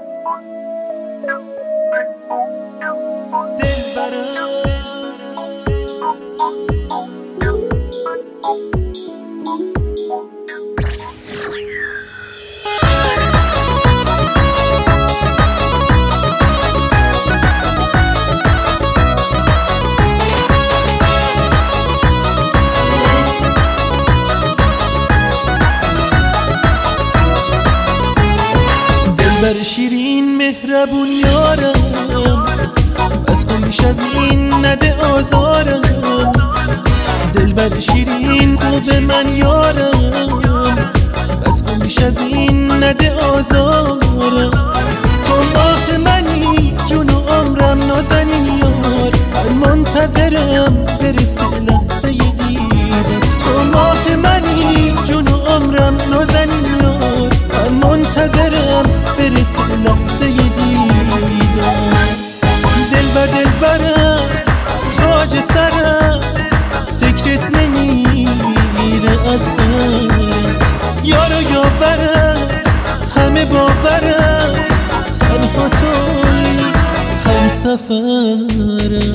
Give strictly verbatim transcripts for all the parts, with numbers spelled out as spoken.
بر شیرین مهربون یارم، از کن بیش از این نده آزارم. دل بر شیرین خوب من یارم، از کن بیش از این نده آزارم. تو ماه منی جون و عمرم نازنین یار، من منتظرم برسه لحظه دیدم. تو ماه منی جون و عمرم نازنین یار، من منتظرم برسه لحظه دیدم. دل بر دل برم تاج سرم، فکرت نمیره از سرم. یارو یاورم همه باورم، تنها توی هم سفرم.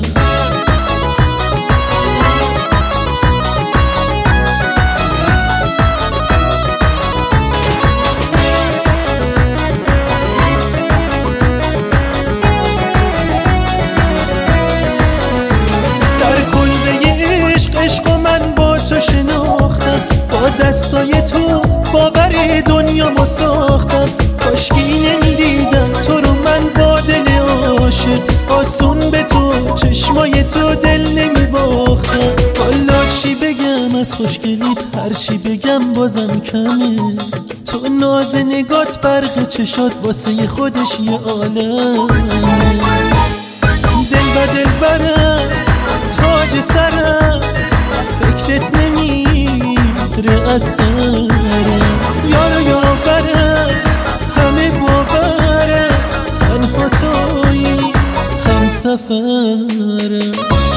عشق من با تو شناختم، با دستای تو باور دنیا ساختم. کاشکی نمیدیدم تو رو من با دل عاشق، آسون به تو چشمای تو دل نمیباختم. والا چی بگم از خوشگلیت، هر چی بگم بازم کمه. تو ناز نگات برق چشات واسه خودش یه عالم. دل با دل برم تاج سرم، فکرت نمیره از سرم. یارو یاورم همه باورم، تنها توی هم سفرم.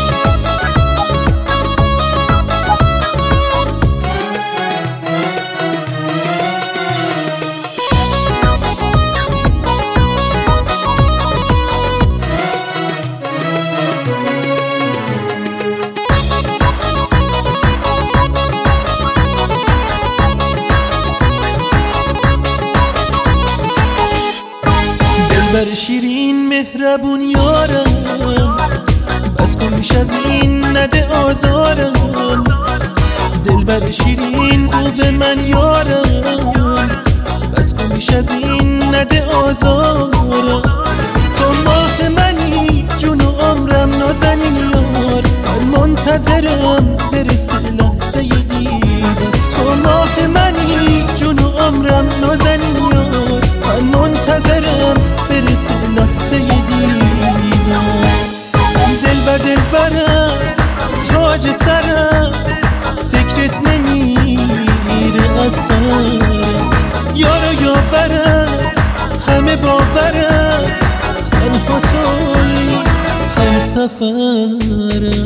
بر شیرین مهربون یارم، بس کن بیش از این نده آزارم. دل بر شیرین خوب من یارم، بس کن بیش از این نده آزارم. تو ماه منی جون و عمرم نازنین یار، من منتظرم برسه لحظه دیدم. تو ماه منی جون و عمرم نازنین یار، من منتظرم برسه لحظه دیدم. دل بر دل برم تاج سرم، فکرت نمیره از سرم. یارو یاورم همه باورم، تنها توی هم سفرم.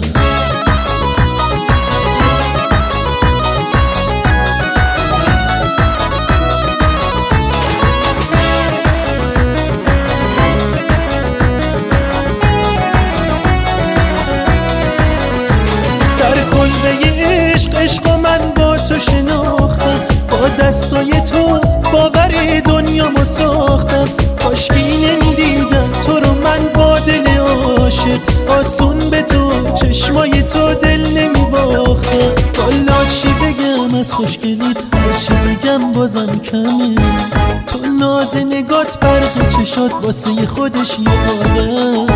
عشق عشق من با تو شناختم، با دستای تو باور دنیا ساختم. کاشکی نمیدیدم تو رو من با دل عاشق، آسون به تو چشمای تو دل نمیباختم. والا چی بگم از خوشگلیت، هر چی بگم بازم کمه. تو ناز نگات برق چشات واسه خودش یه عالم.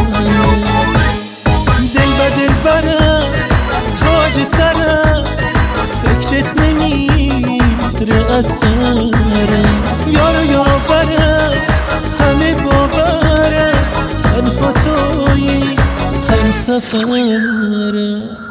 دل با دل برم تاج سرم، فکرت نمیره از سرم. یارو یاورم همه باورم، تنها توی هم سفرم.